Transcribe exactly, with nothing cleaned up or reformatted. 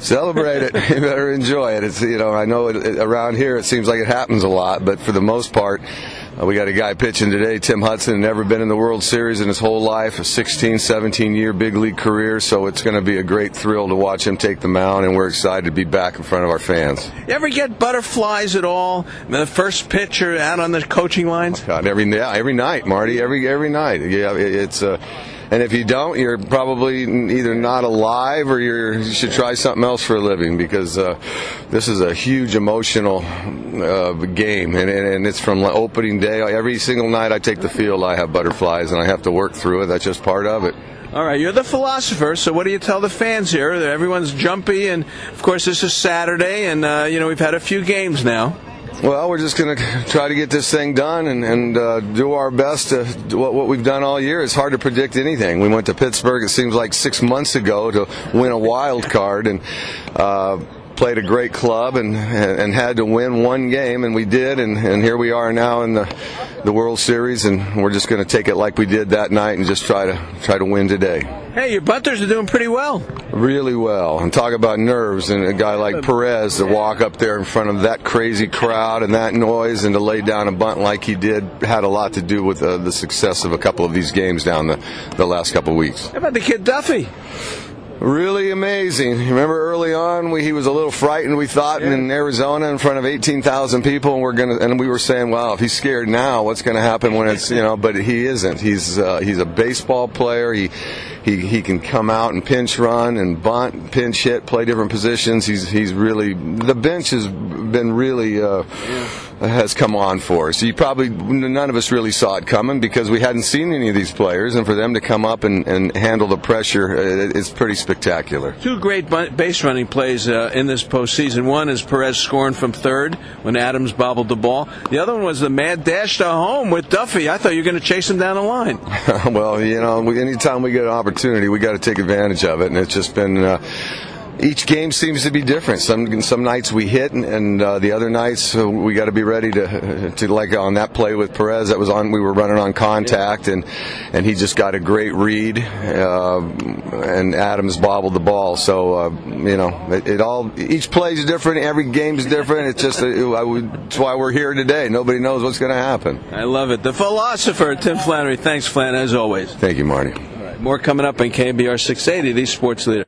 Celebrate it. You better enjoy it. It's, you know, I know it, it, around here it seems like it happens a lot, but for the most part, uh, we got a guy pitching today, Tim Hudson, never been in the World Series in his whole life, a sixteen, seventeen-year big league career, so it's going to be a great thrill to watch him take the mound, and we're excited to be back in front of our fans. You ever get butterflies at all? The first pitcher out on the coaching lines? Oh, God, every, yeah, every night, Marty, every every night. Yeah, it, it's uh, and if you don't, you're probably either not alive or you're, you should try something else for a living, because uh, this is a huge emotional uh, game, and, and, and it's from opening day. Every single night I take the field, I have butterflies, and I have to work through it. That's just part of it. All right, you're the philosopher, so what do you tell the fans here? Everyone's jumpy, and, of course, this is Saturday, and, uh, you know, we've had a few games now. Well, we're just going to try to get this thing done and, and uh, do our best to do what, what we've done all year. It's hard to predict anything. We went to Pittsburgh, it seems like six months ago, to win a wild card, and uh, played a great club and, and had to win one game, and we did, and, and here we are now in the, the World Series, and we're just going to take it like we did that night and just try to try to win today. Hey, your bunters are doing pretty well. Really well. And talk about nerves, and a guy like Perez to walk up there in front of that crazy crowd and that noise and to lay down a bunt like he did had a lot to do with uh, the success of a couple of these games down the, the last couple of weeks. How about the kid Duffy? Really amazing. Remember early on, we, he was a little frightened, we thought, yeah. in Arizona in front of eighteen thousand people, and we're gonna, and we were saying, "Wow, if he's scared now, what's going to happen when it's, you know?" But he isn't. He's uh, he's a baseball player. He he he can come out and pinch run and bunt, pinch hit, play different positions. He's he's really, the bench has been really uh, yeah. has come on for us. You probably, none of us really saw it coming because we hadn't seen any of these players, and for them to come up and, and handle the pressure, it, it's pretty spectacular. Two great base running plays uh, in this postseason. One is Perez scoring from third when Adams bobbled the ball. The other one was the mad dash to home with Duffy. I thought you were going to chase him down the line. Well, you know, we, anytime we get an opportunity, we got to take advantage of it, and it's just been. Uh, Each game seems to be different. Some some nights we hit, and, and uh, the other nights uh, we got to be ready to to like on that play with Perez. That was on. We were running on contact, and and he just got a great read, uh, and Adams bobbled the ball. So uh, you know, it, it all each play is different. Every game is different. It's just it, I would, that's why we're here today. Nobody knows what's going to happen. I love it. The philosopher, Tim Flannery. Thanks, Flan, as always. Thank you, Marty. All right, more coming up on K B R six eighty, the Sports Leader.